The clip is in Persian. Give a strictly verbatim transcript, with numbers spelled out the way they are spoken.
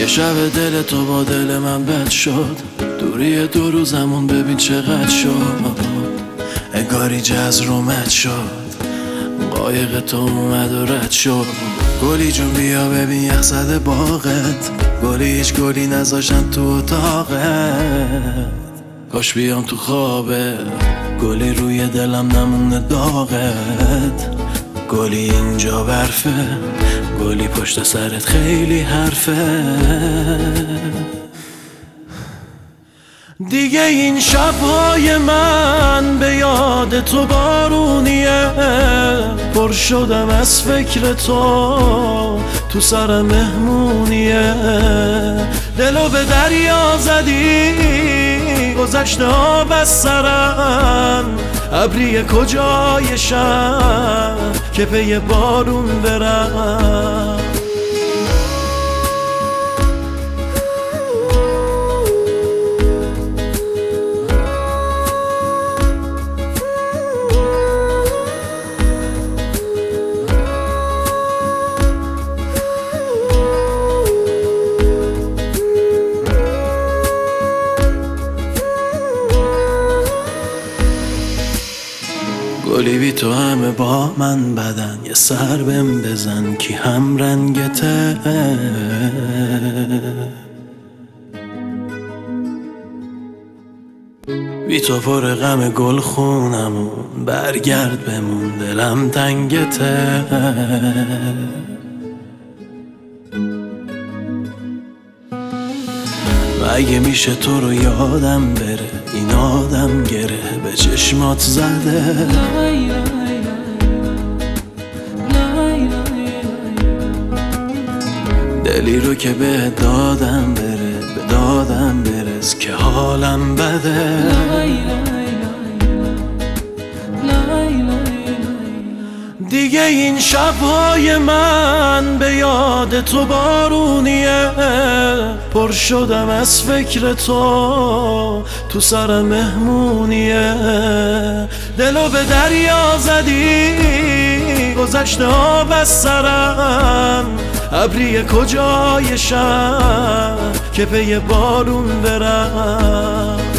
شب دل تو با دل من بد شد، دوری دو روزمون ببین چقدر شد. انگاری جز رومت شد، قایق تو اومد و رد شد. گلی جون بیا ببین یخ زده باغت، گلی هیچ گلی نذاشتن تو اتاقت. کاش بیام تو خوابه، گلی روی دلم نمونه داغت. گلی اینجا برفه، گلی پشت سرت خیلی حرفه. دیگه این شبهای من به یاد تو بارونیه، پر شدم از فکر تو، تو سر مهمونیه. دلو به دریا زدی، گذشته آب از سرم. ابری کجای شهر که پی بارون برم. گلی بی تو همه با من بدن، یه سر بهم بزن کی هم رنگته. بی تو پر غم گل خونمون، برگرد بمون دلم تنگته. اگه میشه تو رو یادم بره، این آدم گره به چشمات زده. دلی رو که به دادم بره، به دادم برس که حالم بده. دیگه این شبهای من به یاد تو بارونیه، پر شدم از فکر تو، تو سر مهمونیه. دلو به دریا زدی، گذشته آب از سرم. ابری کجای شهر که پی بارون برم.